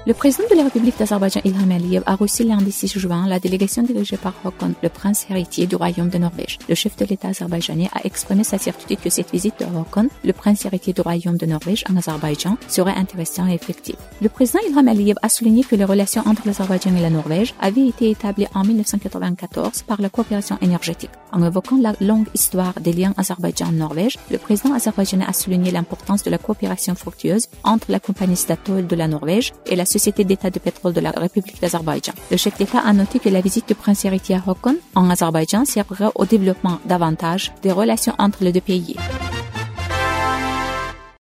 Le président de la République d'Azerbaïdjan, Ilham Aliyev, a reçu lundi 6 juin la délégation dirigée par Håkon, le prince héritier du royaume de Norvège. Le chef de l'État azerbaïdjanais a exprimé sa certitude que cette visite de Håkon, le prince héritier du royaume de Norvège en Azerbaïdjan, serait intéressante et effective. Le président Ilham Aliyev a souligné que les relations entre l'Azerbaïdjan et la Norvège avaient été établies en 1994 par la coopération énergétique. En évoquant la longue histoire des liens Azerbaïdjan-Norvège, le président azerbaïdjanais a souligné l'importance de la coopération fructueuse entre la compagnie Statoil de la Norvège et la Société d'État de pétrole de la République d'Azerbaïdjan. Le chef d'État a noté que la visite du prince héritier Håkon en Azerbaïdjan servira au développement davantage des relations entre les deux pays.